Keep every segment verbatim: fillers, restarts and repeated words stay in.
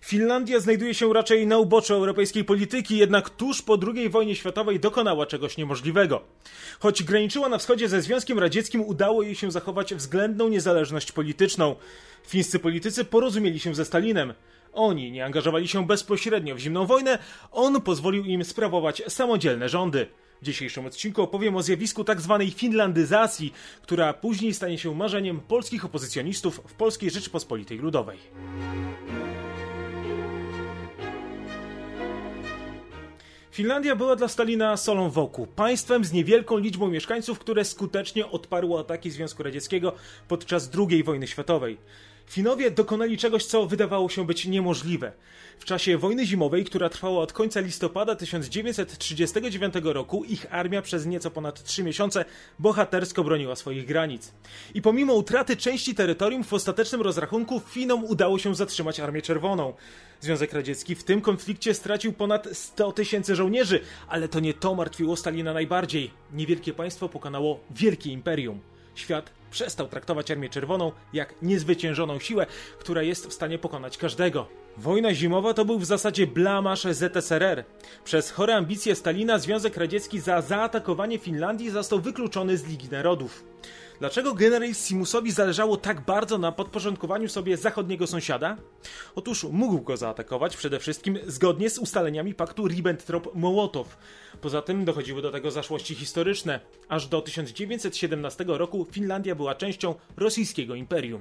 Finlandia znajduje się raczej na uboczu europejskiej polityki, jednak tuż po drugiej wojnie światowej dokonała czegoś niemożliwego. Choć graniczyła na wschodzie ze Związkiem Radzieckim, udało jej się zachować względną niezależność polityczną. Fińscy politycy porozumieli się ze Stalinem. Oni nie angażowali się bezpośrednio w zimną wojnę, on pozwolił im sprawować samodzielne rządy. W dzisiejszym odcinku opowiem o zjawisku tzw. finlandyzacji, która później stanie się marzeniem polskich opozycjonistów w Polskiej Rzeczypospolitej Ludowej. Finlandia była dla Stalina solą w oku, państwem z niewielką liczbą mieszkańców, które skutecznie odparło ataki Związku Radzieckiego podczas drugiej wojny światowej. Finowie dokonali czegoś, co wydawało się być niemożliwe. W czasie wojny zimowej, która trwała od końca listopada tysiąc dziewięćset trzydziestego dziewiątego roku, ich armia przez nieco ponad trzy miesiące bohatersko broniła swoich granic. I pomimo utraty części terytorium, w ostatecznym rozrachunku Finom udało się zatrzymać Armię Czerwoną. Związek Radziecki w tym konflikcie stracił ponad sto tysięcy żołnierzy, ale to nie to martwiło Stalina najbardziej. Niewielkie państwo pokonało wielkie imperium. Świat przestał traktować Armię Czerwoną jak niezwyciężoną siłę, która jest w stanie pokonać każdego. Wojna zimowa to był w zasadzie blamaż Z S R R. Przez chore ambicje Stalina Związek Radziecki za zaatakowanie Finlandii został wykluczony z Ligi Narodów. Dlaczego generalissimusowi zależało tak bardzo na podporządkowaniu sobie zachodniego sąsiada? Otóż mógł go zaatakować przede wszystkim zgodnie z ustaleniami paktu Ribbentrop-Mołotow. Poza tym dochodziły do tego zaszłości historyczne. Aż do tysiąc dziewięćset siedemnastego roku Finlandia była częścią rosyjskiego imperium.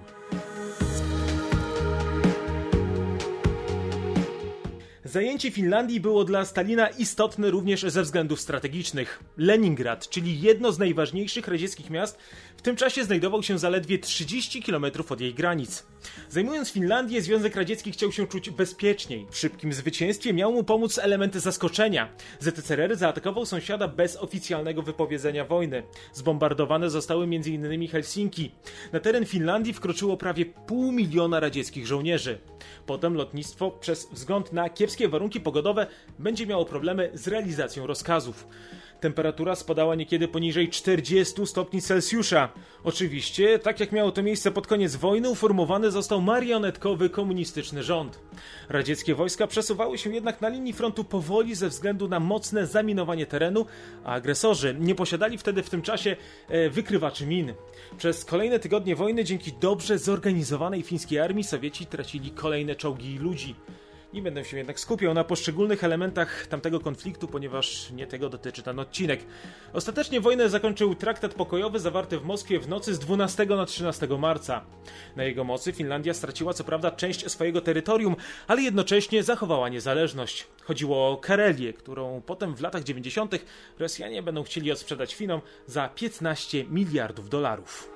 Zajęcie Finlandii było dla Stalina istotne również ze względów strategicznych. Leningrad, czyli jedno z najważniejszych radzieckich miast, w tym czasie znajdował się zaledwie trzydzieści kilometrów od jej granic. Zajmując Finlandię, Związek Radziecki chciał się czuć bezpieczniej. W szybkim zwycięstwie miał mu pomóc element zaskoczenia. Z S R R zaatakował sąsiada bez oficjalnego wypowiedzenia wojny. Zbombardowane zostały między innymi Helsinki. Na teren Finlandii wkroczyło prawie pół miliona radzieckich żołnierzy. Potem lotnictwo, przez wzgląd na kiepskie warunki pogodowe, będzie miało problemy z realizacją rozkazów. Temperatura spadała niekiedy poniżej czterdziestu stopni Celsjusza. Oczywiście, tak jak miało to miejsce pod koniec wojny, uformowany został marionetkowy komunistyczny rząd. Radzieckie wojska przesuwały się jednak na linii frontu powoli ze względu na mocne zaminowanie terenu, a agresorzy nie posiadali wtedy w tym czasie e, wykrywaczy min. Przez kolejne tygodnie wojny dzięki dobrze zorganizowanej fińskiej armii Sowieci tracili kolejne czołgi i ludzi. Nie będę się jednak skupiał na poszczególnych elementach tamtego konfliktu, ponieważ nie tego dotyczy ten odcinek. Ostatecznie wojnę zakończył traktat pokojowy zawarty w Moskwie w nocy z dwunastego na trzynastego marca. Na jego mocy Finlandia straciła co prawda część swojego terytorium, ale jednocześnie zachowała niezależność. Chodziło o Karelię, którą potem w latach dziewięćdziesiątych Rosjanie będą chcieli odsprzedać Finom za piętnaście miliardów dolarów.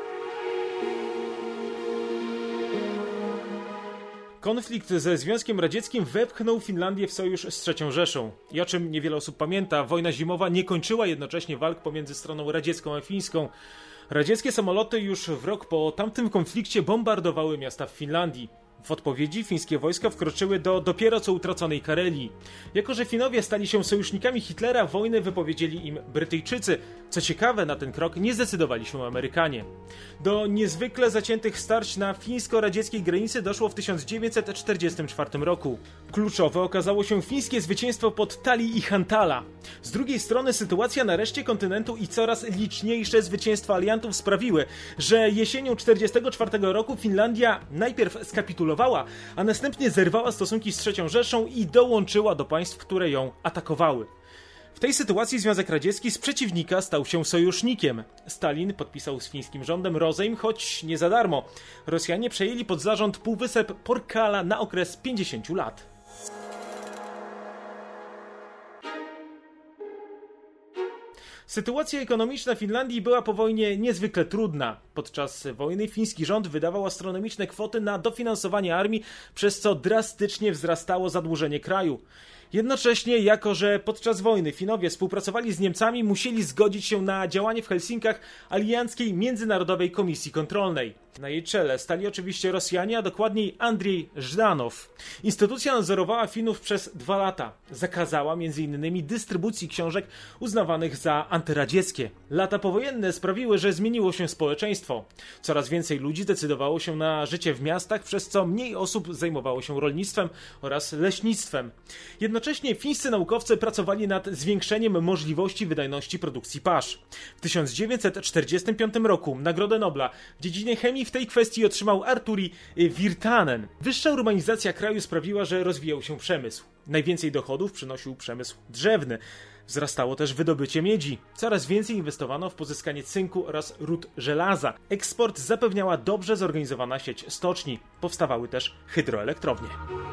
Konflikt ze Związkiem Radzieckim wepchnął Finlandię w sojusz z trzecią Rzeszą. I o czym niewiele osób pamięta, wojna zimowa nie kończyła jednocześnie walk pomiędzy stroną radziecką a fińską. Radzieckie samoloty już w rok po tamtym konflikcie bombardowały miasta w Finlandii. W odpowiedzi fińskie wojska wkroczyły do dopiero co utraconej Karelii. Jako że Finowie stali się sojusznikami Hitlera, wojnę wypowiedzieli im Brytyjczycy. Co ciekawe, na ten krok nie zdecydowali się Amerykanie. Do niezwykle zaciętych starć na fińsko-radzieckiej granicy doszło w tysiąc dziewięćset czterdziestym czwartym roku. Kluczowe okazało się fińskie zwycięstwo pod Tali i Hantala. Z drugiej strony sytuacja na reszcie kontynentu i coraz liczniejsze zwycięstwa aliantów sprawiły, że jesienią czterdziestego czwartego roku Finlandia najpierw skapitulowała, a następnie zerwała stosunki z trzecią Rzeszą i dołączyła do państw, które ją atakowały. W tej sytuacji Związek Radziecki z przeciwnika stał się sojusznikiem. Stalin podpisał z fińskim rządem rozejm, choć nie za darmo. Rosjanie przejęli pod zarząd półwysep Porkala na okres pięćdziesięciu lat. Sytuacja ekonomiczna Finlandii była po wojnie niezwykle trudna. Podczas wojny fiński rząd wydawał astronomiczne kwoty na dofinansowanie armii, przez co drastycznie wzrastało zadłużenie kraju. Jednocześnie, jako że podczas wojny Finowie współpracowali z Niemcami, musieli zgodzić się na działanie w Helsinkach Alianckiej Międzynarodowej Komisji Kontrolnej. Na jej czele stali oczywiście Rosjanie, a dokładniej Andrzej Żdanow. Instytucja nadzorowała Finów przez dwa lata. Zakazała między innymi dystrybucji książek uznawanych za antyradzieckie. Lata powojenne sprawiły, że zmieniło się społeczeństwo. Coraz więcej ludzi decydowało się na życie w miastach, przez co mniej osób zajmowało się rolnictwem oraz leśnictwem. Jednocześnie fińscy naukowcy pracowali nad zwiększeniem możliwości wydajności produkcji pasz. W tysiąc dziewięćset czterdziestym piątym roku Nagrodę Nobla w dziedzinie chemii w tej kwestii otrzymał Arturi Virtanen. Wyższa urbanizacja kraju sprawiła, że rozwijał się przemysł. Najwięcej dochodów przynosił przemysł drzewny. Wzrastało też wydobycie miedzi. Coraz więcej inwestowano w pozyskanie cynku oraz ród żelaza. Eksport zapewniała dobrze zorganizowana sieć stoczni. Powstawały też hydroelektrownie.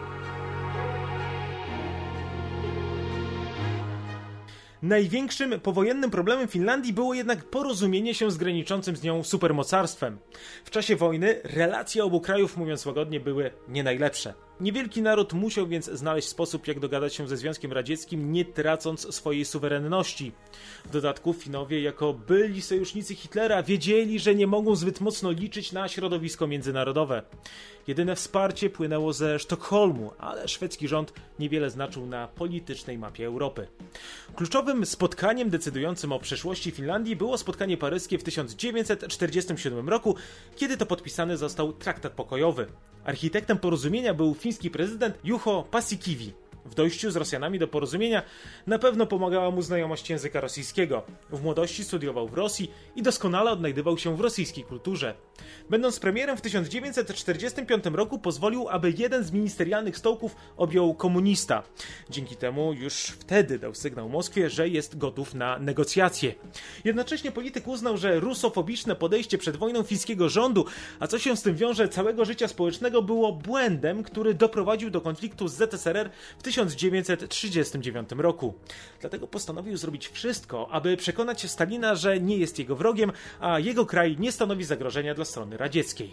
Największym powojennym problemem Finlandii było jednak porozumienie się z graniczącym z nią supermocarstwem. W czasie wojny relacje obu krajów, mówiąc łagodnie, były nie najlepsze. Niewielki naród musiał więc znaleźć sposób, jak dogadać się ze Związkiem Radzieckim, nie tracąc swojej suwerenności. W dodatku Finowie, jako byli sojusznicy Hitlera, wiedzieli, że nie mogą zbyt mocno liczyć na środowisko międzynarodowe. Jedyne wsparcie płynęło ze Sztokholmu, ale szwedzki rząd niewiele znaczył na politycznej mapie Europy. Kluczowym spotkaniem decydującym o przyszłości Finlandii było spotkanie paryskie w tysiąc dziewięćset czterdziestym siódmym roku, kiedy to podpisany został traktat pokojowy. Architektem porozumienia był fiński prezydent Juho Paasikivi. W dojściu z Rosjanami do porozumienia na pewno pomagała mu znajomość języka rosyjskiego. W młodości studiował w Rosji i doskonale odnajdywał się w rosyjskiej kulturze. Będąc premierem w tysiąc dziewięćset czterdziestym piątym roku pozwolił, aby jeden z ministerialnych stołków objął komunista. Dzięki temu już wtedy dał sygnał Moskwie, że jest gotów na negocjacje. Jednocześnie polityk uznał, że rusofobiczne podejście przed wojną fińskiego rządu, a co się z tym wiąże całego życia społecznego, było błędem, który doprowadził do konfliktu z Z S R R w tysiąc dziewięćset trzydziestym dziewiątym roku. Dlatego postanowił zrobić wszystko, aby przekonać Stalina, że nie jest jego wrogiem, a jego kraj nie stanowi zagrożenia dla strony radzieckiej.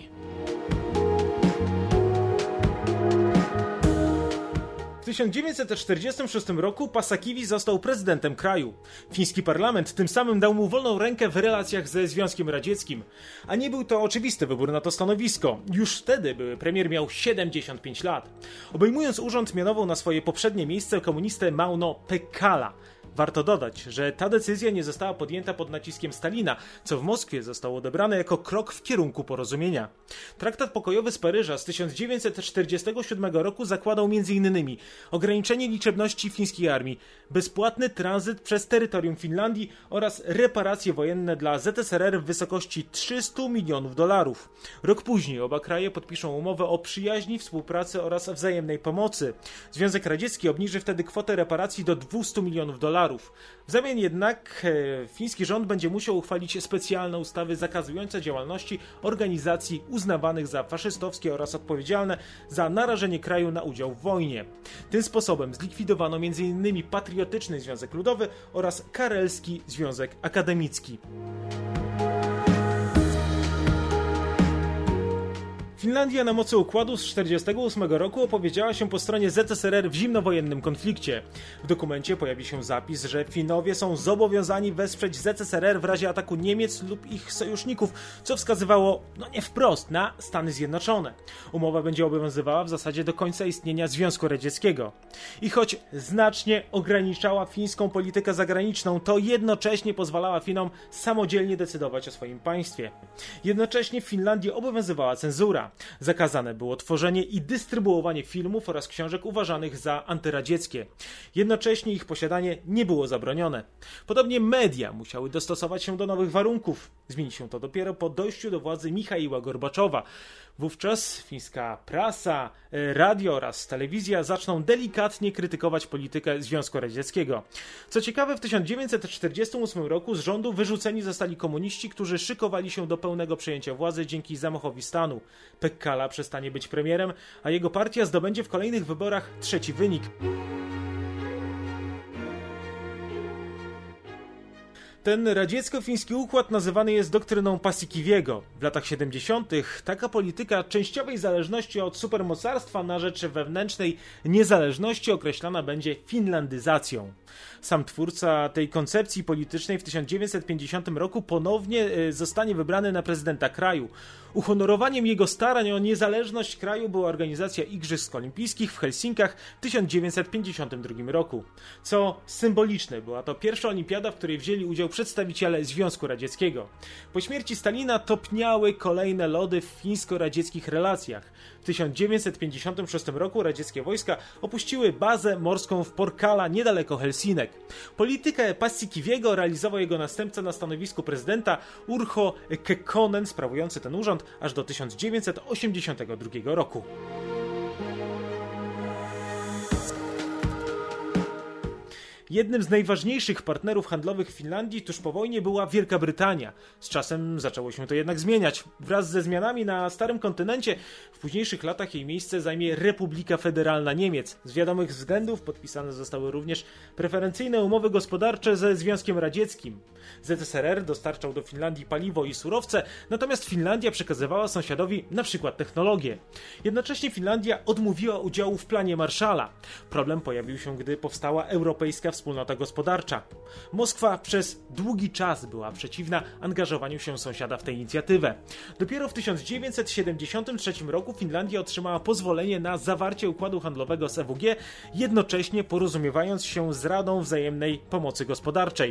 W tysiąc dziewięćset czterdziestym szóstym roku Paasikivi został prezydentem kraju. Fiński parlament tym samym dał mu wolną rękę w relacjach ze Związkiem Radzieckim. A nie był to oczywisty wybór na to stanowisko. Już wtedy były premier miał siedemdziesiąt pięć lat. Obejmując urząd, mianował na swoje poprzednie miejsce komunistę Mauno Pekkala. Warto dodać, że ta decyzja nie została podjęta pod naciskiem Stalina, co w Moskwie zostało odebrane jako krok w kierunku porozumienia. Traktat pokojowy z Paryża z tysiąc dziewięćset czterdziestego siódmego roku zakładał między innymi ograniczenie liczebności fińskiej armii, bezpłatny tranzyt przez terytorium Finlandii oraz reparacje wojenne dla Z S R R w wysokości trzystu milionów dolarów. Rok później oba kraje podpiszą umowę o przyjaźni, współpracy oraz wzajemnej pomocy. Związek Radziecki obniży wtedy kwotę reparacji do dwieście milionów dolarów. W zamian jednak e, fiński rząd będzie musiał uchwalić specjalne ustawy zakazujące działalności organizacji uznawanych za faszystowskie oraz odpowiedzialne za narażenie kraju na udział w wojnie. Tym sposobem zlikwidowano między innymi Patriotyczny Związek Ludowy oraz Karelski Związek Akademicki. Finlandia na mocy układu z tysiąc dziewięćset czterdziestego ósmego roku opowiedziała się po stronie Z S R R w zimnowojennym konflikcie. W dokumencie pojawi się zapis, że Finowie są zobowiązani wesprzeć Z S R R w razie ataku Niemiec lub ich sojuszników, co wskazywało, no nie wprost, na Stany Zjednoczone. Umowa będzie obowiązywała w zasadzie do końca istnienia Związku Radzieckiego. I choć znacznie ograniczała fińską politykę zagraniczną, to jednocześnie pozwalała Finom samodzielnie decydować o swoim państwie. Jednocześnie w Finlandii obowiązywała cenzura. Zakazane było tworzenie i dystrybuowanie filmów oraz książek uważanych za antyradzieckie. Jednocześnie ich posiadanie nie było zabronione. Podobnie media musiały dostosować się do nowych warunków. Zmieni się to dopiero po dojściu do władzy Michaiła Gorbaczowa. Wówczas fińska prasa, radio oraz telewizja zaczną delikatnie krytykować politykę Związku Radzieckiego. Co ciekawe, w tysiąc dziewięćset czterdziestym ósmym roku z rządu wyrzuceni zostali komuniści, którzy szykowali się do pełnego przejęcia władzy dzięki zamachowi stanu. Pekkala przestanie być premierem, a jego partia zdobędzie w kolejnych wyborach trzeci wynik. Ten radziecko-fiński układ nazywany jest doktryną Paasikiviego. W latach siedemdziesiątych taka polityka częściowej zależności od supermocarstwa na rzecz wewnętrznej niezależności określana będzie finlandyzacją. Sam twórca tej koncepcji politycznej w tysiąc dziewięćset pięćdziesiątym roku ponownie zostanie wybrany na prezydenta kraju. Uhonorowaniem jego starań o niezależność kraju była organizacja Igrzysk Olimpijskich w Helsinkach w tysiąc dziewięćset pięćdziesiątym drugim roku. Co symboliczne, była to pierwsza olimpiada, w której wzięli udział przedstawiciele Związku Radzieckiego. Po śmierci Stalina topniały kolejne lody w fińsko-radzieckich relacjach. W tysiąc dziewięćset pięćdziesiątym szóstym roku radzieckie wojska opuściły bazę morską w Porkala niedaleko Helsinek. Politykę Paasikiviego realizował jego następca na stanowisku prezydenta Urho Kekkonen, sprawujący ten urząd aż do tysiąc dziewięćset osiemdziesiątego drugiego roku. Jednym z najważniejszych partnerów handlowych Finlandii tuż po wojnie była Wielka Brytania. Z czasem zaczęło się to jednak zmieniać. Wraz ze zmianami na starym kontynencie w późniejszych latach jej miejsce zajmie Republika Federalna Niemiec. Z wiadomych względów podpisane zostały również preferencyjne umowy gospodarcze ze Związkiem Radzieckim. Z S S R R dostarczał do Finlandii paliwo i surowce, natomiast Finlandia przekazywała sąsiadowi np. technologię. Jednocześnie Finlandia odmówiła udziału w planie Marshalla. Problem pojawił się, gdy powstała Europejska Wspólnota Gospodarcza. Moskwa przez długi czas była przeciwna angażowaniu się sąsiada w tę inicjatywę. Dopiero w tysiąc dziewięćset siedemdziesiątym trzecim roku Finlandia otrzymała pozwolenie na zawarcie układu handlowego z E W G, jednocześnie porozumiewając się z Radą Wzajemnej Pomocy Gospodarczej.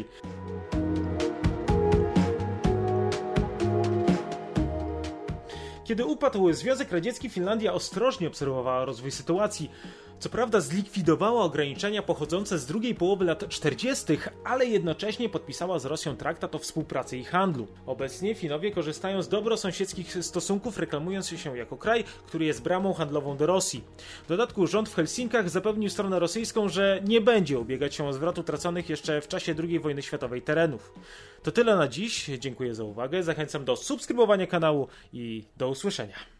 Kiedy upadł Związek Radziecki, Finlandia ostrożnie obserwowała rozwój sytuacji. Co prawda zlikwidowała ograniczenia pochodzące z drugiej połowy lat czterdziestych, ale jednocześnie podpisała z Rosją traktat o współpracy i handlu. Obecnie Finowie korzystają z dobrosąsiedzkich stosunków, reklamując się jako kraj, który jest bramą handlową do Rosji. W dodatku rząd w Helsinkach zapewnił stronę rosyjską, że nie będzie ubiegać się o zwrot utraconych jeszcze w czasie drugiej wojny światowej terenów. To tyle na dziś, dziękuję za uwagę, zachęcam do subskrybowania kanału i do usłyszenia.